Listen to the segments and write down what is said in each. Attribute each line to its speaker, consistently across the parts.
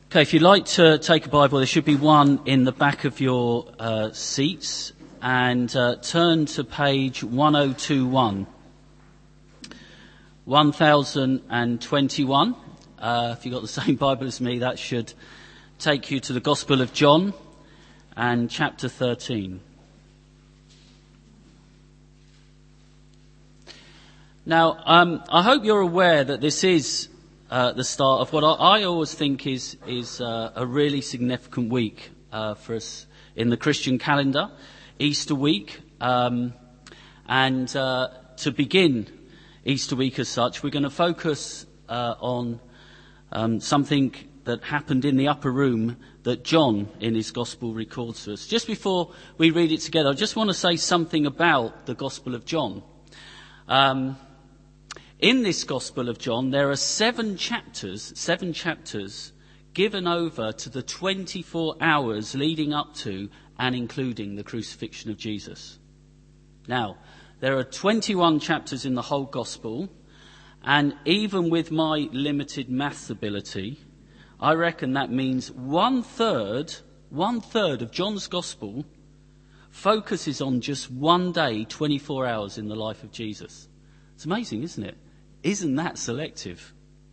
Speaker 1: Okay, if you'd like to take a Bible, there should be one in the back of your seats, and turn to page 1021. 1021. If you've got the same Bible as me, that should take you to the Gospel of John and chapter 13. Now, I hope you're aware that this is the start of what I always think is a really significant week for us in the Christian calendar, Easter week. And to begin Easter week as such, we're going to focus on something that happened in the upper room that John in his Gospel records to us. Just before we read it together, I just want to say something about the Gospel of John. In this Gospel of John, there are seven chapters given over to the 24 hours leading up to and including the crucifixion of Jesus. Now, there are 21 chapters in the whole Gospel, and even with my limited maths ability, I reckon that means one third of John's Gospel focuses on just one day, 24 hours in the life of Jesus. It's amazing, isn't it? Isn't that selective?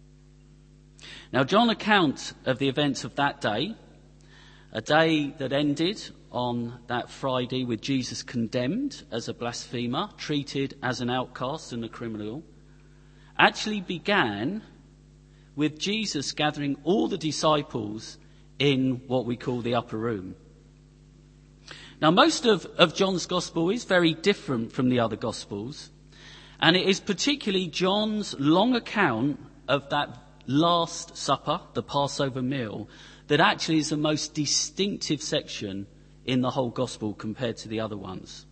Speaker 1: Now, John accounts of the events of that day, a day that ended on that Friday with Jesus condemned as a blasphemer, treated as an outcast and a criminal, actually began with Jesus gathering all the disciples in what we call the upper room. Now, most of John's Gospel is very different from the other Gospels. And it is particularly John's long account of that Last Supper, the Passover meal, that actually is the most distinctive section in the whole Gospel compared to the other ones.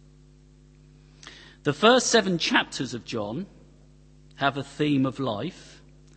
Speaker 1: The first 7 chapters of John have a theme of life.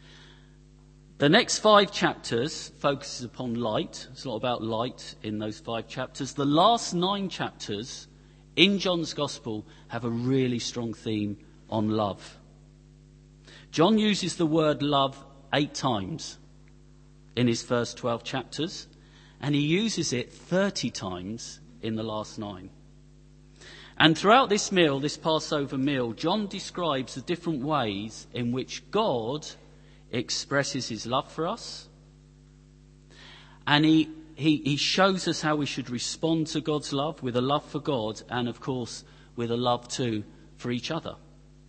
Speaker 1: The next 5 chapters focuses upon light. It's a lot about light in those 5 chapters. The last 9 chapters in John's Gospel have a really strong theme on love. John uses the word love 8 times in his first 12 chapters, and he uses it 30 times in the last 9. And throughout this meal, this Passover meal, John describes the different ways in which God expresses his love for us, and he shows us how we should respond to God's love, with a love for God and, of course, with a love too for each other.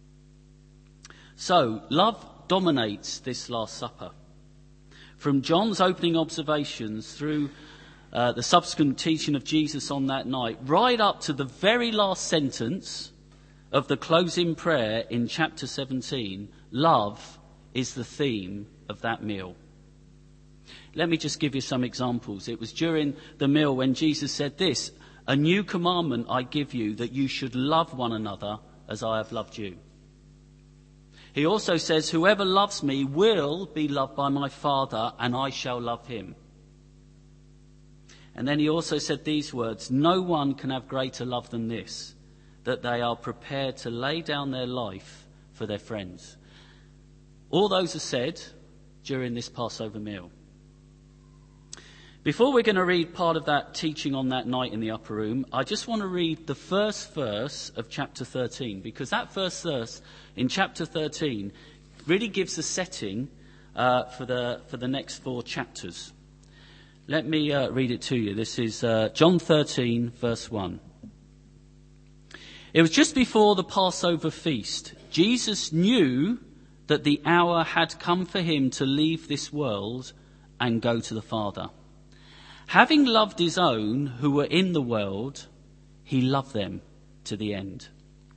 Speaker 1: So, love dominates this Last Supper. From John's opening observations through the subsequent teaching of Jesus on that night, right up to the very last sentence of the closing prayer in chapter 17, love is the theme of that meal. Let me just give you some examples. It was during the meal when Jesus said this: "A new commandment I give you, that you should love one another as I have loved you." He also says, "Whoever loves me will be loved by my Father, and I shall love him." And then he also said these words: "No one can have greater love than this, that they are prepared to lay down their life for their friends." All those are said during this Passover meal. Before we're going to read part of that teaching on that night in the upper room, I just want to read the first verse of chapter 13, because that first verse in chapter 13 really gives the setting for the next 4 chapters. Let me read it to you. This is John 13, verse 1. "It was just before the Passover feast. Jesus knew that the hour had come for him to leave this world and go to the Father. Having loved his own who were in the world, he loved them to the end."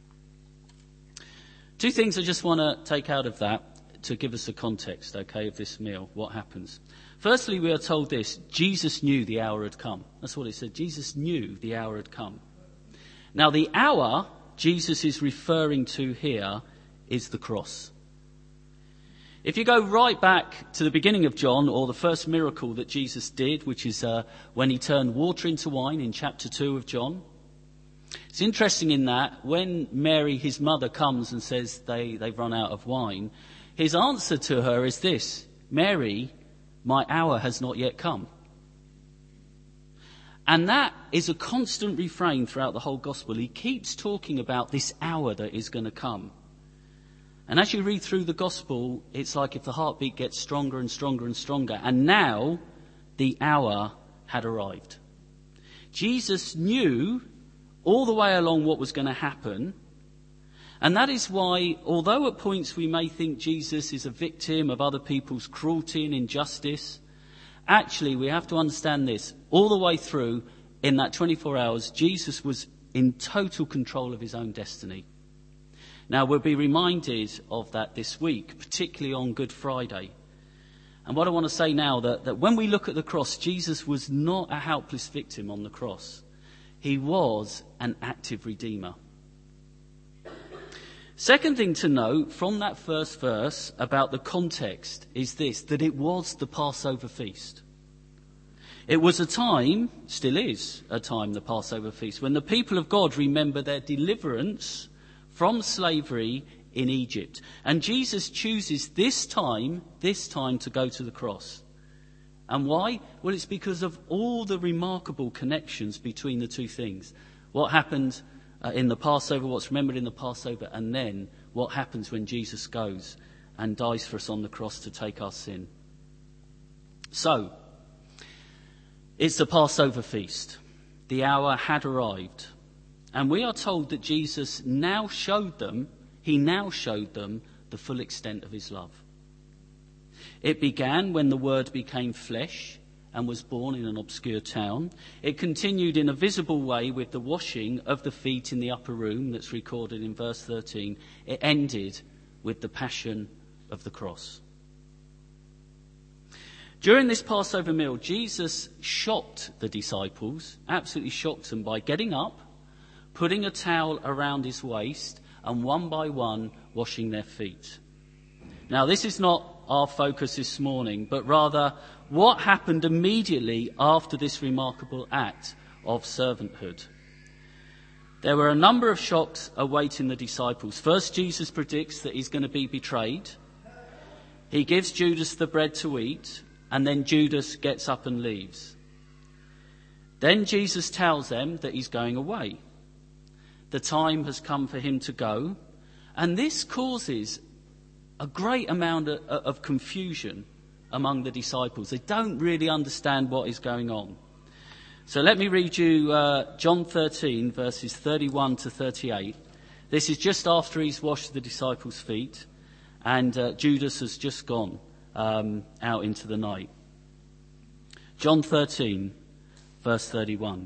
Speaker 1: 2 things I just want to take out of that to give us a context, okay, of this meal, what happens. Firstly, we are told this: Jesus knew the hour had come. That's what it said. Jesus knew the hour had come. Now, the hour Jesus is referring to here is the cross. If you go right back to the beginning of John, or the first miracle that Jesus did, which is when he turned water into wine in chapter 2 of John, it's interesting in that when Mary, his mother, comes and says they've run out of wine, his answer to her is this: "Mary, my hour has not yet come. And that is a constant refrain throughout the whole gospel. He keeps talking about this hour that is going to come. And as you read through the gospel, it's like if the heartbeat gets stronger and stronger and stronger. And now the hour had arrived. Jesus knew all the way along what was going to happen. And that is why, although at points we may think Jesus is a victim of other people's cruelty and injustice, actually we have to understand this. All the way through, in that 24 hours, Jesus was in total control of his own destiny. Now, we'll be reminded of that this week, particularly on Good Friday. And what I want to say now, that when we look at the cross, Jesus was not a helpless victim on the cross. He was an active redeemer. Second thing to note from that first verse about the context is this, that it was the Passover feast. It was a time, still is a time, the Passover feast, when the people of God remember their deliverance from slavery in Egypt. And Jesus chooses this time to go to the cross. And why? Well, it's because of all the remarkable connections between the two things. What happened in the Passover, what's remembered in the Passover, and then what happens when Jesus goes and dies for us on the cross to take our sin. So, it's the Passover feast. The hour had arrived. And we are told that Jesus now showed them the full extent of his love. It began when the Word became flesh and was born in an obscure town. It continued in a visible way with the washing of the feet in the upper room that's recorded in verse 13. It ended with the passion of the cross. During this Passover meal, Jesus shocked the disciples, absolutely shocked them by getting up, putting a towel around his waist, and one by one washing their feet. Now, this is not our focus this morning, but rather what happened immediately after this remarkable act of servanthood. There were a number of shocks awaiting the disciples. First, Jesus predicts that he's going to be betrayed. He gives Judas the bread to eat, and then Judas gets up and leaves. Then Jesus tells them that he's going away. The time has come for him to go, and this causes a great amount of confusion among the disciples. They don't really understand what is going on. So let me read you John 13, verses 31 to 38. This is just after he's washed the disciples' feet, and Judas has just gone out into the night. John 13, verse 31.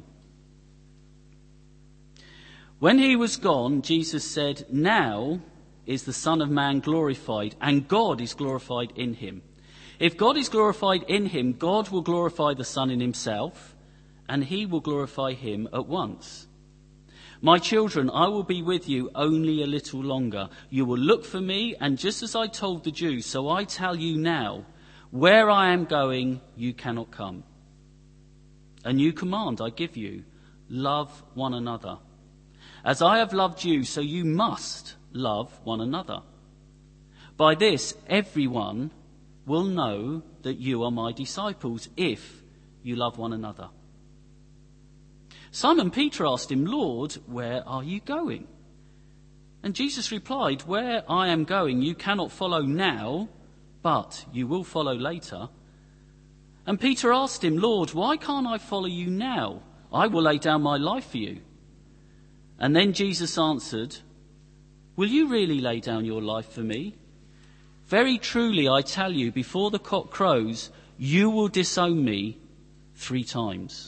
Speaker 1: When he was gone, Jesus said, "Now is the Son of Man glorified, and God is glorified in him. If God is glorified in him, God will glorify the Son in himself, and he will glorify him at once. My children, I will be with you only a little longer. You will look for me, and just as I told the Jews, so I tell you now, where I am going, you cannot come. A new command I give you, love one another. As I have loved you, so you must love one another. By this, everyone will know that you are my disciples if you love one another." Simon Peter asked him, "Lord, where are you going?" And Jesus replied, "Where I am going, you cannot follow now, but you will follow later." And Peter asked him, "Lord, why can't I follow you now? I will lay down my life for you." And then Jesus answered, "Will you really lay down your life for me? Very truly, I tell you, before the cock crows, you will disown me 3 times.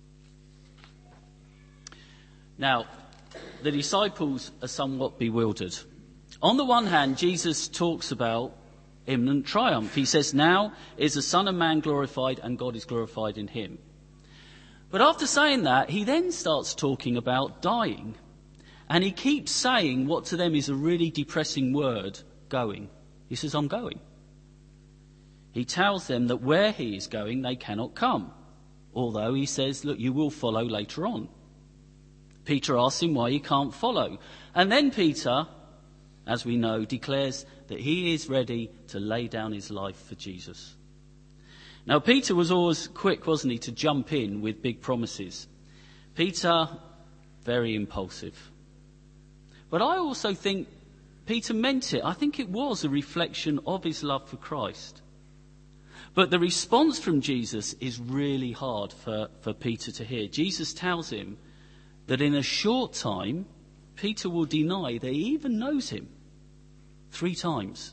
Speaker 1: Now, the disciples are somewhat bewildered. On the one hand, Jesus talks about imminent triumph. He says, "Now is the Son of Man glorified, and God is glorified in him." But after saying that, he then starts talking about dying. And he keeps saying what to them is a really depressing word, going. He says, "I'm going." He tells them that where he is going, they cannot come. Although he says, "Look, you will follow later on." Peter asks him why he can't follow. And then Peter, as we know, declares that he is ready to lay down his life for Jesus. Now, Peter was always quick, wasn't he, to jump in with big promises. Peter, very impulsive. But I also think Peter meant it. I think it was a reflection of his love for Christ. But the response from Jesus is really hard for Peter to hear. Jesus tells him that in a short time, Peter will deny that he even knows him 3 times.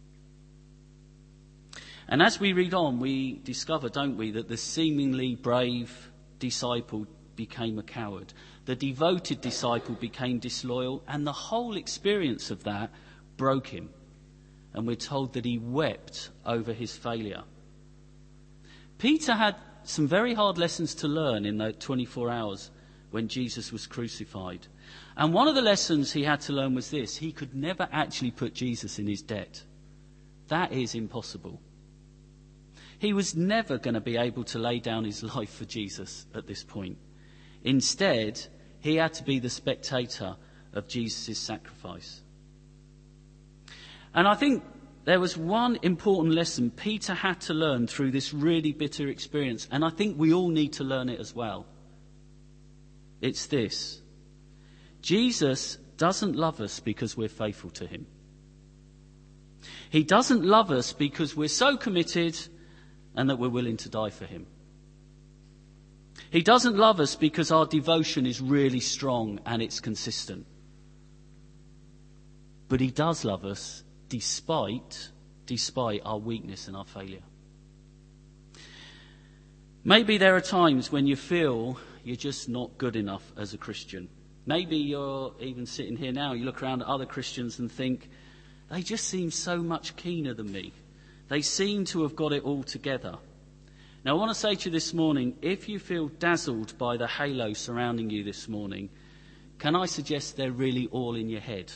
Speaker 1: And as we read on, we discover, don't we, that the seemingly brave disciple became a coward. The devoted disciple became disloyal, and the whole experience of that broke him. And we're told that he wept over his failure. Peter had some very hard lessons to learn in those 24 hours when Jesus was crucified. And one of the lessons he had to learn was this: he could never actually put Jesus in his debt. That is impossible. He was never going to be able to lay down his life for Jesus at this point. Instead, he had to be the spectator of Jesus' sacrifice. And I think there was one important lesson Peter had to learn through this really bitter experience, and I think we all need to learn it as well. It's this: Jesus doesn't love us because we're faithful to him. He doesn't love us because we're so committed and that we're willing to die for him. He doesn't love us because our devotion is really strong and it's consistent. But he does love us despite our weakness and our failure. Maybe there are times when you feel you're just not good enough as a Christian. Maybe you're even sitting here now, you look around at other Christians and think, they just seem so much keener than me. They seem to have got it all together. Now, I want to say to you this morning, if you feel dazzled by the halo surrounding you this morning, can I suggest they're really all in your head?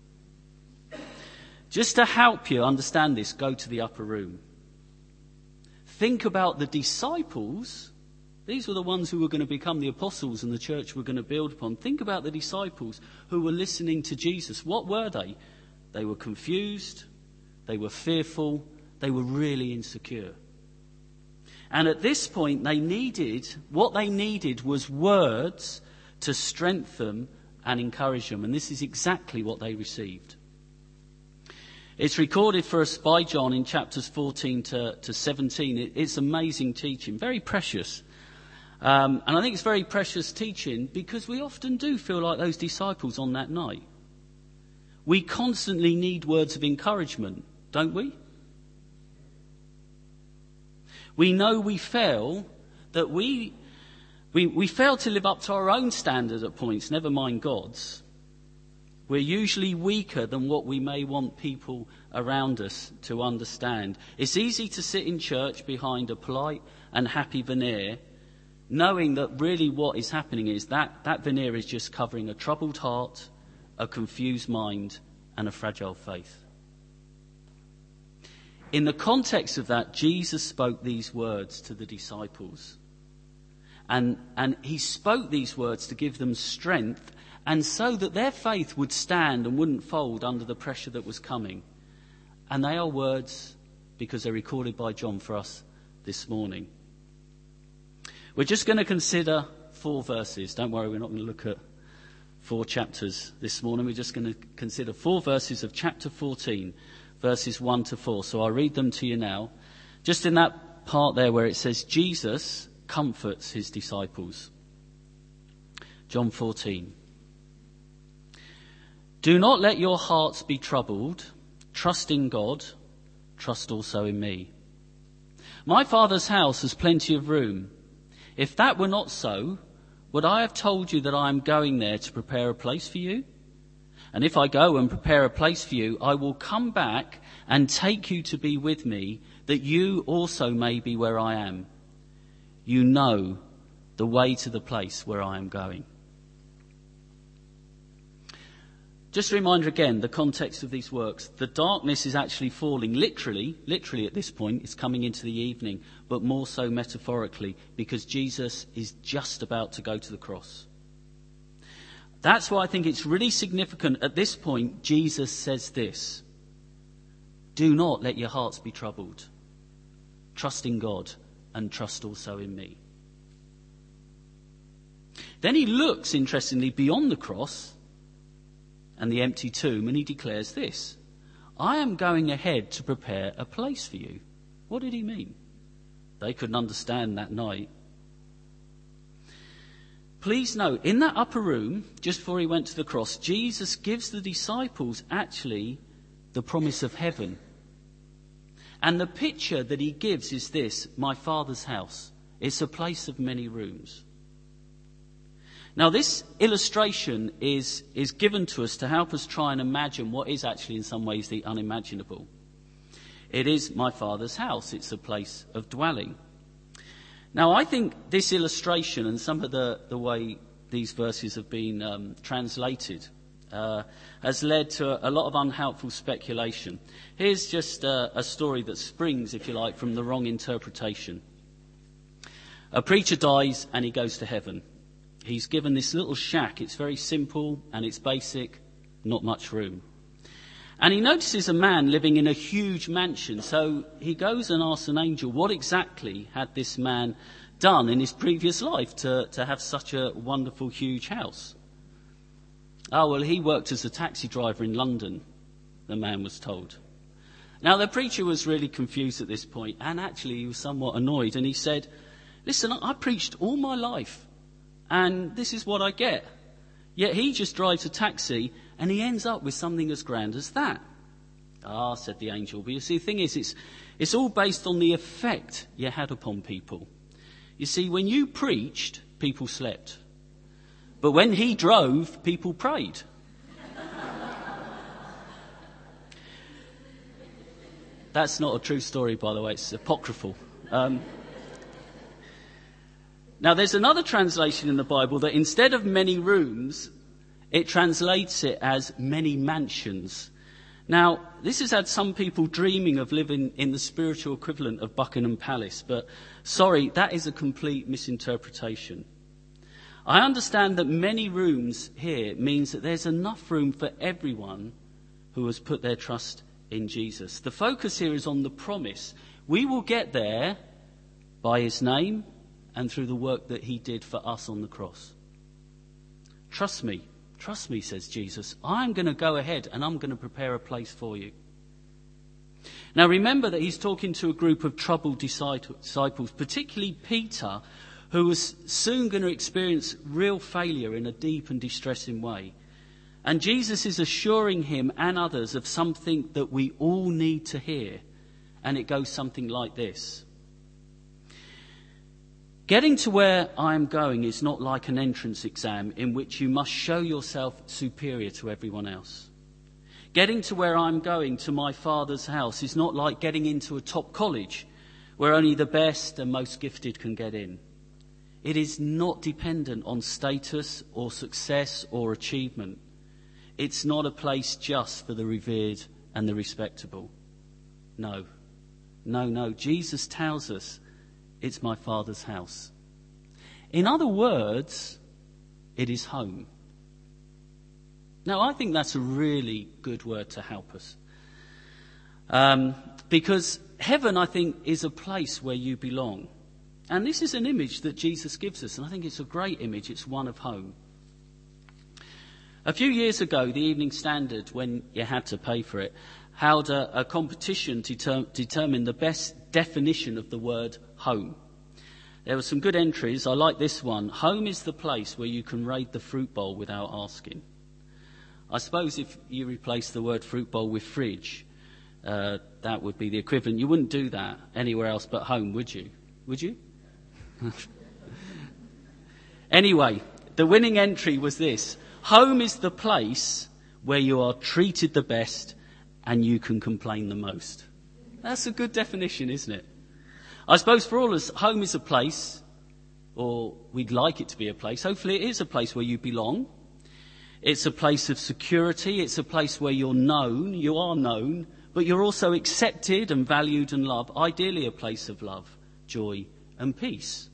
Speaker 1: Just to help you understand this, go to the upper room. Think about the disciples. These were the ones who were going to become the apostles and the church were going to build upon. Think about the disciples who were listening to Jesus. What were they? They were confused. They were fearful. They were really insecure. And at this point, what they needed was words to strengthen them and encourage them. And this is exactly what they received. It's recorded for us by John in chapters 14 to 17. It's amazing teaching, very precious. And I think it's very precious teaching because we often do feel like those disciples on that night. We constantly need words of encouragement, don't we? We know we fail, that we fail to live up to our own standard at points, never mind God's. We're usually weaker than what we may want people around us to understand. It's easy to sit in church behind a polite and happy veneer, knowing that really what is happening is that veneer is just covering a troubled heart, a confused mind, and a fragile faith. In the context of that, Jesus spoke these words to the disciples. And he spoke these words to give them strength and so that their faith would stand and wouldn't fold under the pressure that was coming. And they are words because they're recorded by John for us this morning. We're just going to consider 4 verses. Don't worry, we're not going to look at 4 chapters this morning. We're just going to consider 4 verses of chapter 14. Verses 1 to 4. So I'll read them to you now. Just in that part there where it says, Jesus comforts his disciples. John 14. Do not let your hearts be troubled. Trust in God. Trust also in me. My Father's house has plenty of room. If that were not so, would I have told you that I am going there to prepare a place for you? And if I go and prepare a place for you, I will come back and take you to be with me, that you also may be where I am. You know the way to the place where I am going. Just a reminder again, the context of these works. The darkness is actually falling, literally at this point, it's coming into the evening, but more so metaphorically, because Jesus is just about to go to the cross. That's why I think it's really significant at this point, Jesus says this: do not let your hearts be troubled. Trust in God and trust also in me. Then he looks, interestingly, beyond the cross and the empty tomb, and he declares this: I am going ahead to prepare a place for you. What did he mean? They couldn't understand that night. Please note, in that upper room, just before he went to the cross, Jesus gives the disciples actually the promise of heaven. And the picture that he gives is this: my Father's house. It's a place of many rooms. Now, this illustration is given to us to help us try and imagine what is actually in some ways the unimaginable. It is my Father's house. It's a place of dwelling. Now, I think this illustration and some of the way these verses have been translated has led to a lot of unhelpful speculation. Here's just a story that springs, if you like, from the wrong interpretation. A preacher dies and he goes to heaven. He's given this little shack. It's very simple and it's basic, not much room. And he notices a man living in a huge mansion. So he goes and asks an angel, what exactly had this man done in his previous life to have such a wonderful, huge house? Oh, well, he worked as a taxi driver in London, the man was told. Now, the preacher was really confused at this point, and actually he was somewhat annoyed. And he said, listen, I preached all my life, and this is what I get. Yet he just drives a taxi and he ends up with something as grand as that. Ah, said the angel, but you see, the thing is, it's all based on the effect you had upon people. You see, when you preached, people slept. But when he drove, people prayed. That's not a true story, by the way, it's apocryphal. Now, there's another translation in the Bible that instead of many rooms, it translates it as many mansions. Now, this has had some people dreaming of living in the spiritual equivalent of Buckingham Palace, but sorry, that is a complete misinterpretation. I understand that many rooms here means that there's enough room for everyone who has put their trust in Jesus. The focus here is on the promise. We will get there by his name and through the work that he did for us on the cross. Trust me, says Jesus. I'm going to go ahead and I'm going to prepare a place for you. Now remember that he's talking to a group of troubled disciples, particularly Peter, who was soon going to experience real failure in a deep and distressing way. And Jesus is assuring him and others of something that we all need to hear. And it goes something like this. Getting to where I am going is not like an entrance exam in which you must show yourself superior to everyone else. Getting to where I'm going, to my Father's house, is not like getting into a top college where only the best and most gifted can get in. It is not dependent on status or success or achievement. It's not a place just for the revered and the respectable. No. Jesus tells us it's my Father's house. In other words, it is home. Now, I think that's a really good word to help us. Because heaven, I think, is a place where you belong. And this is an image that Jesus gives us, and I think it's a great image. It's one of home. A few years ago, the Evening Standard, when you had to pay for it, held a competition to determine the best definition of the word home. There were some good entries. I like this one. Home is the place where you can raid the fruit bowl without asking. I suppose if you replace the word fruit bowl with fridge, that would be the equivalent. You wouldn't do that anywhere else but home, would you? Would you? Anyway, the winning entry was this. Home is the place where you are treated the best and you can complain the most. That's a good definition, isn't it? I suppose for all of us, home is a place, or we'd like it to be a place. Hopefully it is a place where you belong. It's a place of security. It's a place where you are known, but you're also accepted and valued and loved. Ideally a place of love, joy and peace.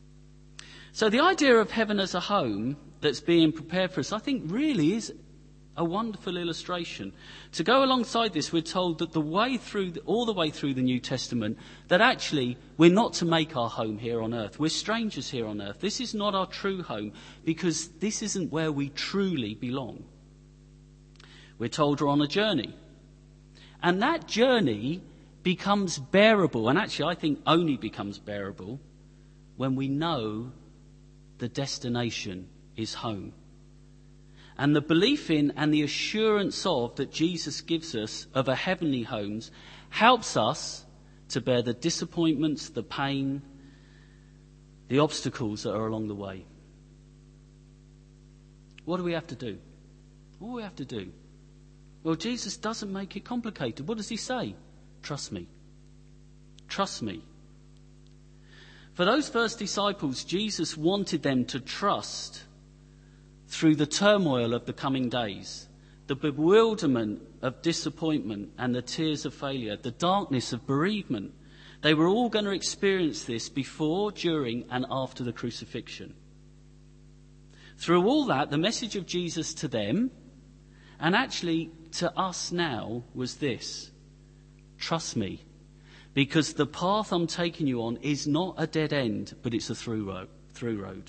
Speaker 1: So the idea of heaven as a home that's being prepared for us, I think really is A wonderful illustration. To go alongside this, we're told that all the way through the New Testament, that actually we're not to make our home here on earth. We're strangers here on earth. This is not our true home, because this isn't where we truly belong. We're told we're on a journey. And that journey becomes bearable, and actually I think only becomes bearable, when we know the destination is home. And the belief in and the assurance of that Jesus gives us of a heavenly homes helps us to bear the disappointments, the pain, the obstacles that are along the way. What do we have to do? What do we have to do? Well, Jesus doesn't make it complicated. What does he say? Trust me. Trust me. For those first disciples, Jesus wanted them to trust through the turmoil of the coming days, the bewilderment of disappointment and the tears of failure, the darkness of bereavement. They were all going to experience this before, during and after the crucifixion. Through all that, the message of Jesus to them, and actually to us now, was this: trust me, because the path I'm taking you on is not a dead end, but it's a through road.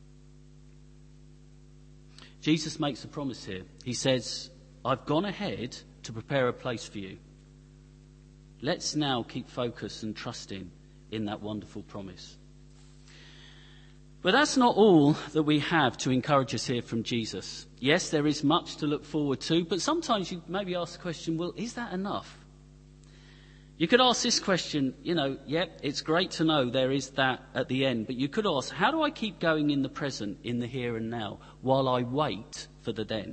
Speaker 1: Jesus makes a promise here. He says, I've gone ahead to prepare a place for you. Let's now keep focused and trusting in that wonderful promise. But that's not all that we have to encourage us here from Jesus. Yes, there is much to look forward to, but sometimes you maybe ask the question, well, is that enough? You could ask this question, it's great to know there is that at the end, but you could ask, how do I keep going in the present, in the here and now, while I wait for the then?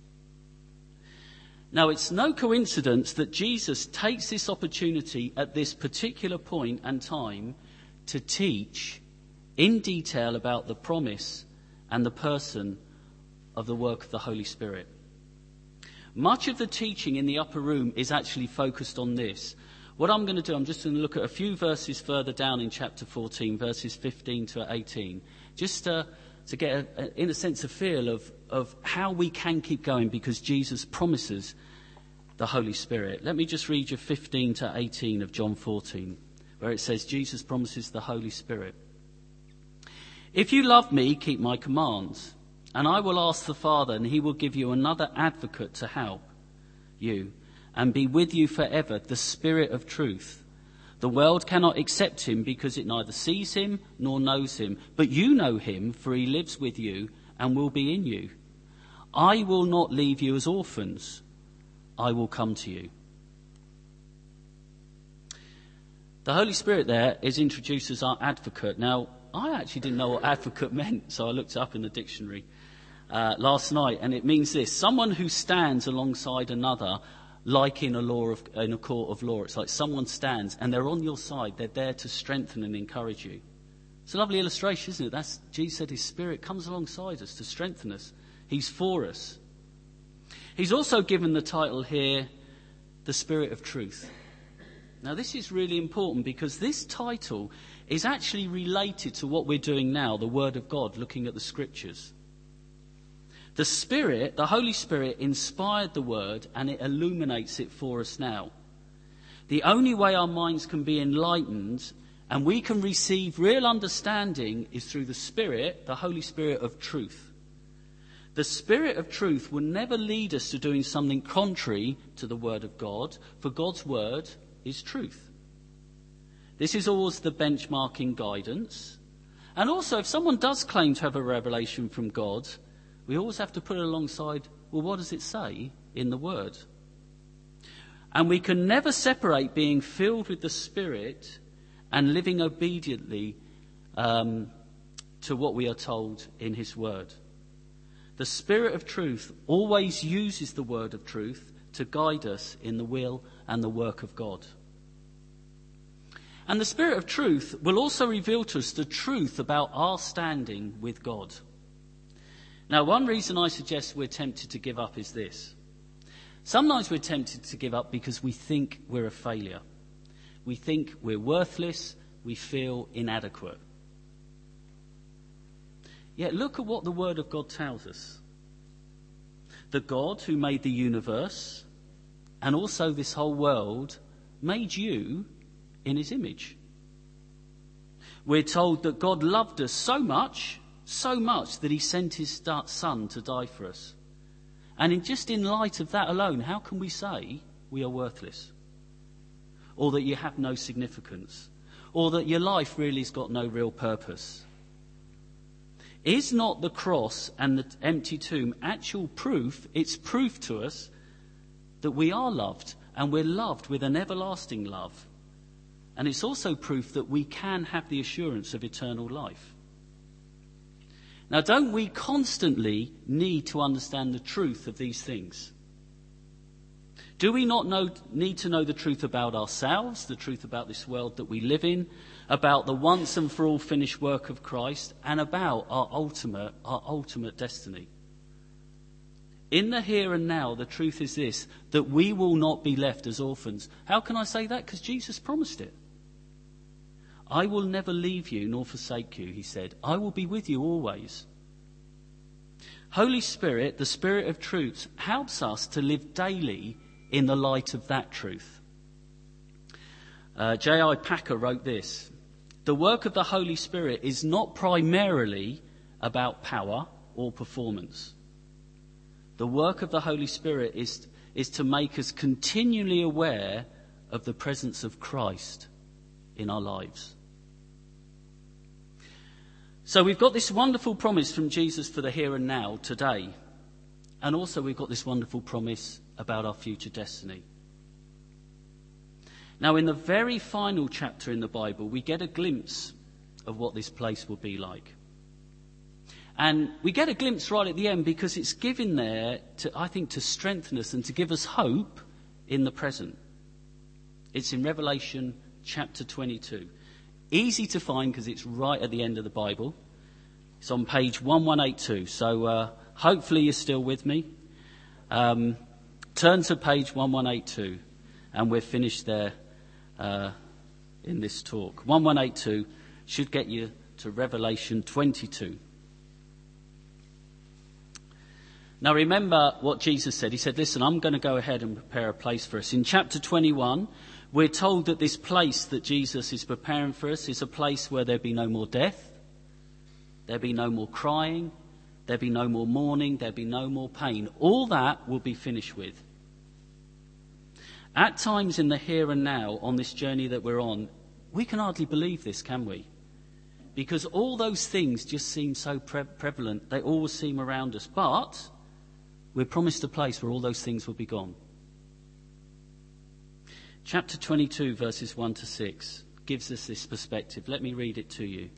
Speaker 1: Now, it's no coincidence that Jesus takes this opportunity at this particular point and time to teach in detail about the promise and the person of the work of the Holy Spirit. Much of the teaching in the upper room is actually focused on this. What I'm going to do, I'm just going to look at a few verses further down in chapter 14, verses 15 to 18, just to get, in a sense, a feel of how we can keep going, because Jesus promises the Holy Spirit. Let me just read you 15 to 18 of John 14, where it says, Jesus promises the Holy Spirit. If you love me, keep my commands, and I will ask the Father, and he will give you another advocate to help you and be with you forever, the Spirit of truth. The world cannot accept him because it neither sees him nor knows him. But you know him, for he lives with you and will be in you. I will not leave you as orphans. I will come to you. The Holy Spirit there is introduced as our advocate. Now, I actually didn't know what advocate meant, so I looked it up in the dictionary last night, and it means this: someone who stands alongside another, like in a court of law. It's like someone stands and they're on your side. They're there to strengthen and encourage you. It's a lovely illustration, isn't it? Jesus said his Spirit comes alongside us to strengthen us. He's for us. He's also given the title here, the Spirit of Truth. Now, this is really important, because this title is actually related to what we're doing now, the Word of God, looking at the Scriptures. The Spirit, the Holy Spirit, inspired the Word, and it illuminates it for us now. The only way our minds can be enlightened and we can receive real understanding is through the Spirit, the Holy Spirit of truth. The Spirit of truth will never lead us to doing something contrary to the Word of God, for God's Word is truth. This is always the benchmarking guidance. And also, if someone does claim to have a revelation from God, we always have to put it alongside, well, what does it say in the Word? And we can never separate being filled with the Spirit and living obediently to what we are told in His Word. The Spirit of truth always uses the Word of truth to guide us in the will and the work of God. And the Spirit of truth will also reveal to us the truth about our standing with God. Now, one reason I suggest we're tempted to give up is this. Sometimes we're tempted to give up because we think we're a failure. We think we're worthless. We feel inadequate. Yet look at what the Word of God tells us. the God who made the universe and also this whole world made you in his image. We're told that God loved us so much that he sent his son to die for us. And just in light of that alone, how can we say we are worthless? Or that you have no significance? Or that your life really has got no real purpose? Is not the cross and the empty tomb actual proof? It's proof to us that we are loved, and we're loved with an everlasting love. And it's also proof that we can have the assurance of eternal life. Now, don't we constantly need to understand the truth of these things? Do we not need to know the truth about ourselves, the truth about this world that we live in, about the once and for all finished work of Christ, and about our ultimate destiny? In the here and now, the truth is this, that we will not be left as orphans. How can I say that? Because Jesus promised it. I will never leave you nor forsake you, he said. I will be with you always. Holy Spirit, the Spirit of truth, helps us to live daily in the light of that truth. J.I. Packer wrote this: the work of the Holy Spirit is not primarily about power or performance. The work of the Holy Spirit is to make us continually aware of the presence of Christ in our lives. So we've got this wonderful promise from Jesus for the here and now, today. And also we've got this wonderful promise about our future destiny. Now, in the very final chapter in the Bible, we get a glimpse of what this place will be like. And we get a glimpse right at the end because it's given there, to strengthen us and to give us hope in the present. It's in Revelation chapter 22. Easy to find because it's right at the end of the Bible. It's on page 1182. So hopefully you're still with me. Turn to page 1182 and we're finished there in this talk. 1182 should get you to Revelation 22. Now remember what Jesus said. He said, listen, I'm going to go ahead and prepare a place for us. In chapter 21, we're told that this place that Jesus is preparing for us is a place where there'll be no more death, there'll be no more crying, there'll be no more mourning, there'll be no more pain. All that will be finished with. At times in the here and now, on this journey that we're on, we can hardly believe this, can we? Because all those things just seem so prevalent. They always seem around us. But we're promised a place where all those things will be gone. Chapter 22, verses 1 to 6, gives us this perspective. Let me read it to you.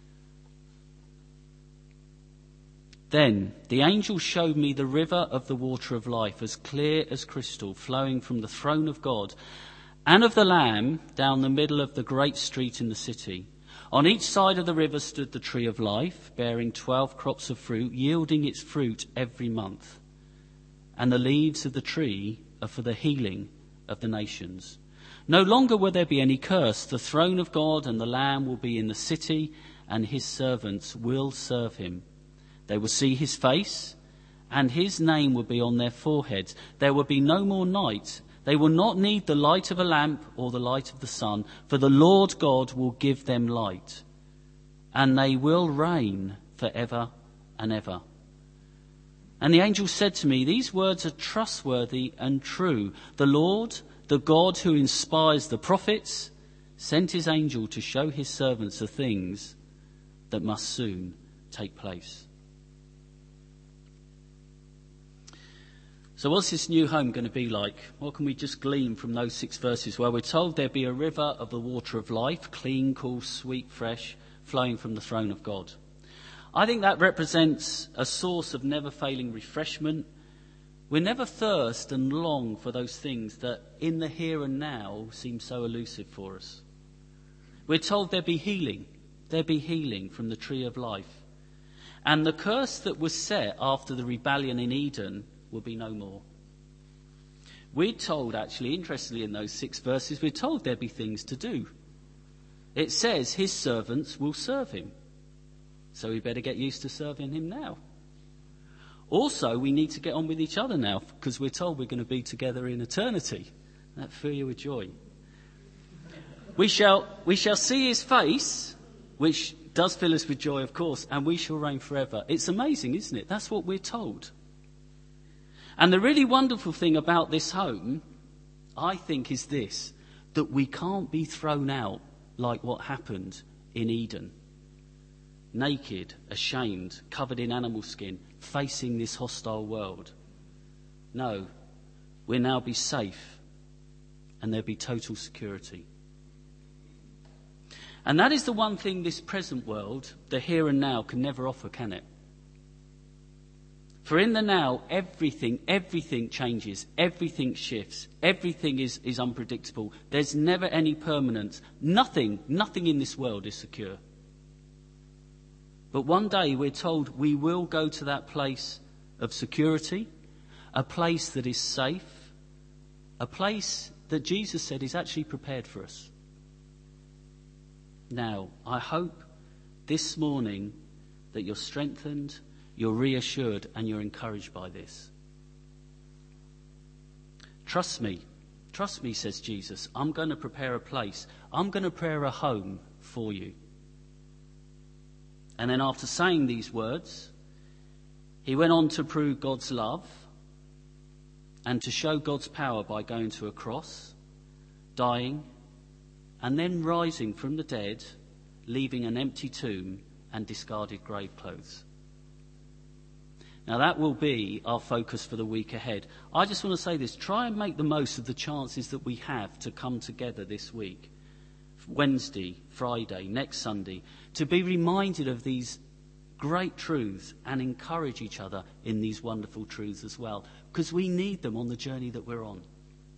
Speaker 1: Then the angel showed me the river of the water of life, as clear as crystal, flowing from the throne of God and of the Lamb down the middle of the great street in the city. On each side of the river stood the tree of life, bearing 12 crops of fruit, yielding its fruit every month. And the leaves of the tree are for the healing of the nations. No longer will there be any curse. The throne of God and the Lamb will be in the city, and his servants will serve him. They will see his face, and his name will be on their foreheads. There will be no more night. They will not need the light of a lamp or the light of the sun, for the Lord God will give them light, and they will reign forever and ever. And the angel said to me, these words are trustworthy and true. The Lord, the God who inspires the prophets, sent his angel to show his servants the things that must soon take place. So what's this new home going to be like? What can we just glean from those 6 verses? Well, we're told there'll be a river of the water of life, clean, cool, sweet, fresh, flowing from the throne of God. I think that represents a source of never-failing refreshment. We never thirst and long for those things that in the here and now seem so elusive for us. We're told there'll be healing. There'll be healing from the tree of life. And the curse that was set after the rebellion in Eden will be no more. We're told, actually, interestingly, in those 6 verses, we're told there'll be things to do. It says his servants will serve him. So we better get used to serving him now. Also, we need to get on with each other now, because we're told we're going to be together in eternity. That fill you with joy. We shall see his face, which does fill us with joy, of course, and we shall reign forever. It's amazing, isn't it? That's what we're told. And the really wonderful thing about this home, I think, is this, that we can't be thrown out like what happened in Eden. Naked, ashamed, covered in animal skin, facing this hostile world. No, we'll now be safe, and there'll be total security. And that is the one thing this present world, the here and now, can never offer, can it? For in the now, everything changes, everything shifts, everything is unpredictable. There's never any permanence. Nothing in this world is secure. But one day we're told we will go to that place of security, a place that is safe, a place that Jesus said is actually prepared for us. Now, I hope this morning that you're strengthened, you're reassured, and you're encouraged by this. Trust me, says Jesus. I'm going to prepare a place. I'm going to prepare a home for you. And then after saying these words, he went on to prove God's love and to show God's power by going to a cross, dying, and then rising from the dead, leaving an empty tomb and discarded grave clothes. Now that will be our focus for the week ahead. I just want to say this, try and make the most of the chances that we have to come together this week. Wednesday, Friday, next Sunday, to be reminded of these great truths and encourage each other in these wonderful truths as well, because we need them on the journey that we're on.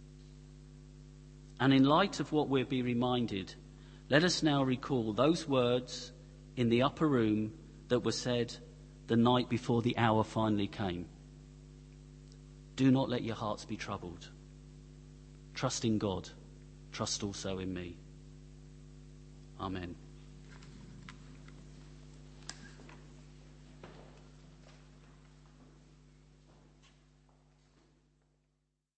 Speaker 1: And in light of what we'll be reminded, let us now recall those words in the upper room that were said the night before the hour finally came. Do not let your hearts be troubled. Trust in God. Trust also in me. Amen.